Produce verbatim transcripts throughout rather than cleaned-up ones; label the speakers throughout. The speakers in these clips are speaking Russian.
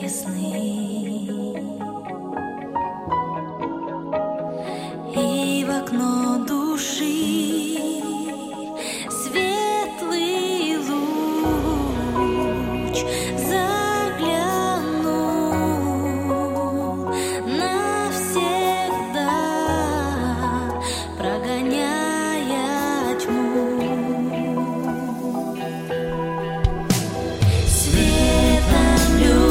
Speaker 1: сны, и в окно души светлый луч заглянул навсегда, прогоняя тьму. Светом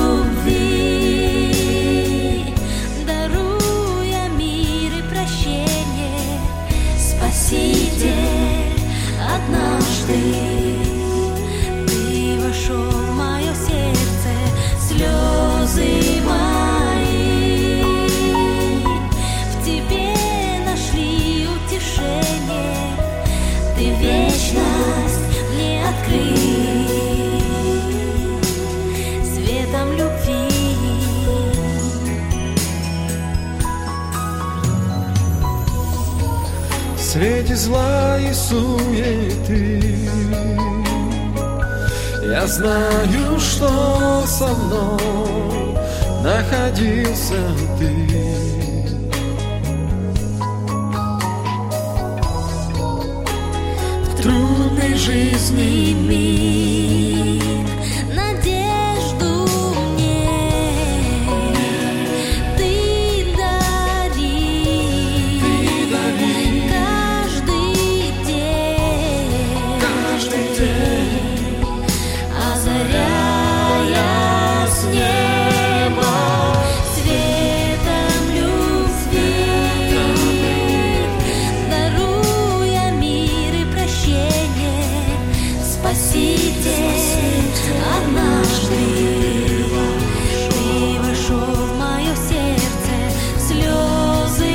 Speaker 1: любви даруя мир и прощение, Спаситель, однажды Ты вошел в мое сердце, слезы мои в Тебе нашли утешение, Ты вечность мне открыл светом любви.
Speaker 2: В свете зла и суеты я знаю, что со мной находился Ты.
Speaker 1: В трудной жизни миг надежду мне Ты дари, каждый день,
Speaker 2: Каждый день,
Speaker 1: озаряя с неба светом любви, даруя мир и прощение, Спаситель, однажды Ты вошел в мое сердце, слезы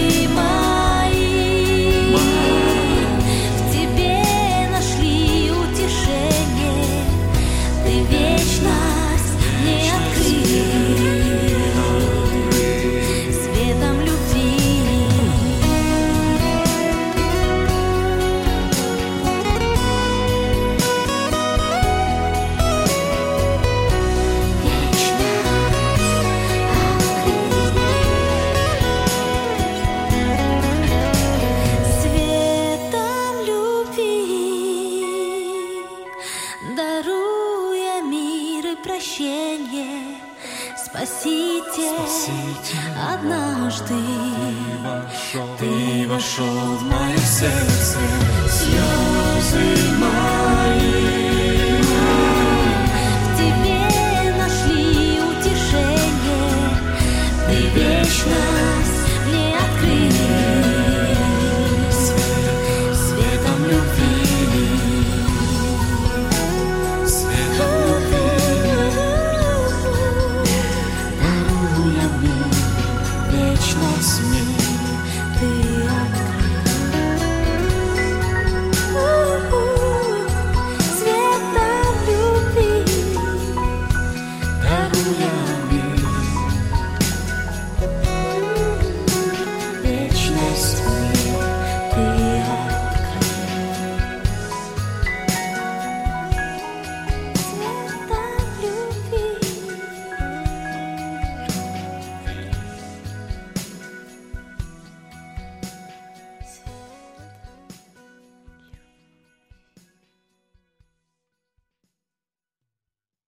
Speaker 1: мои в Тебе нашли утешение, Ты вечность мне открыл светом любви. Светом любви, даруя мир и прощение, Спаситель,
Speaker 2: Спаситель,
Speaker 1: однажды
Speaker 2: вошел
Speaker 1: Ты вошел в мое сердце, слезы мои